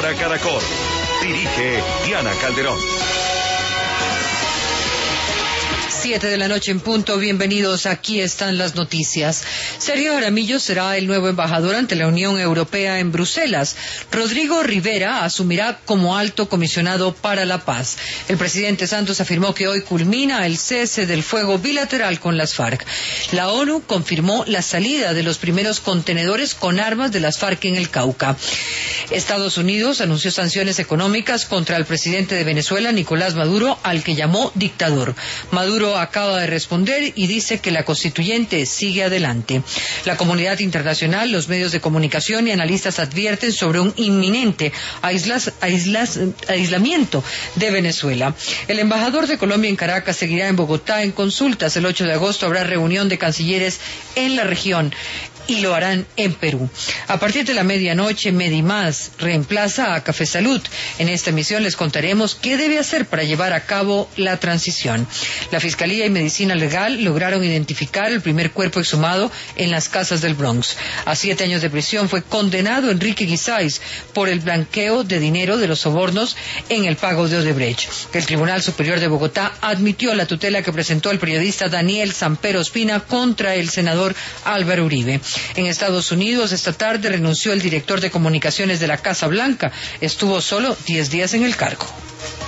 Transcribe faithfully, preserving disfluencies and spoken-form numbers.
Hora Caracol. Dirige Diana Calderón. Siete de la noche en punto, bienvenidos, aquí están las noticias. Sergio Jaramillo será el nuevo embajador ante la Unión Europea en Bruselas. Rodrigo Rivera asumirá como alto comisionado para la paz. El presidente Santos afirmó que hoy culmina el cese del fuego bilateral con las FARC. La ONU confirmó la salida de los primeros contenedores con armas de las FARC en el Cauca. Estados Unidos anunció sanciones económicas contra el presidente de Venezuela, Nicolás Maduro, al que llamó dictador. Maduro acaba de responder y dice que la constituyente sigue adelante. La comunidad internacional, los medios de comunicación y analistas advierten sobre un inminente aislas, aislas, aislamiento de Venezuela. El embajador de Colombia en Caracas seguirá en Bogotá en consultas. El ocho de agosto habrá reunión de cancilleres en la región y lo harán en Perú. A partir de la medianoche, Medimás reemplaza a Café Salud. En esta emisión les contaremos qué debe hacer para llevar a cabo la transición. La Fiscalía y Medicina Legal lograron identificar el primer cuerpo exhumado en las casas del Bronx. A siete años de prisión fue condenado Enrique Guisáiz por el blanqueo de dinero de los sobornos en el pago de Odebrecht. El Tribunal Superior de Bogotá admitió la tutela que presentó el periodista Daniel Sampero Ospina contra el senador Álvaro Uribe. En Estados Unidos, esta tarde renunció el director de comunicaciones de la Casa Blanca. Estuvo solo diez días en el cargo.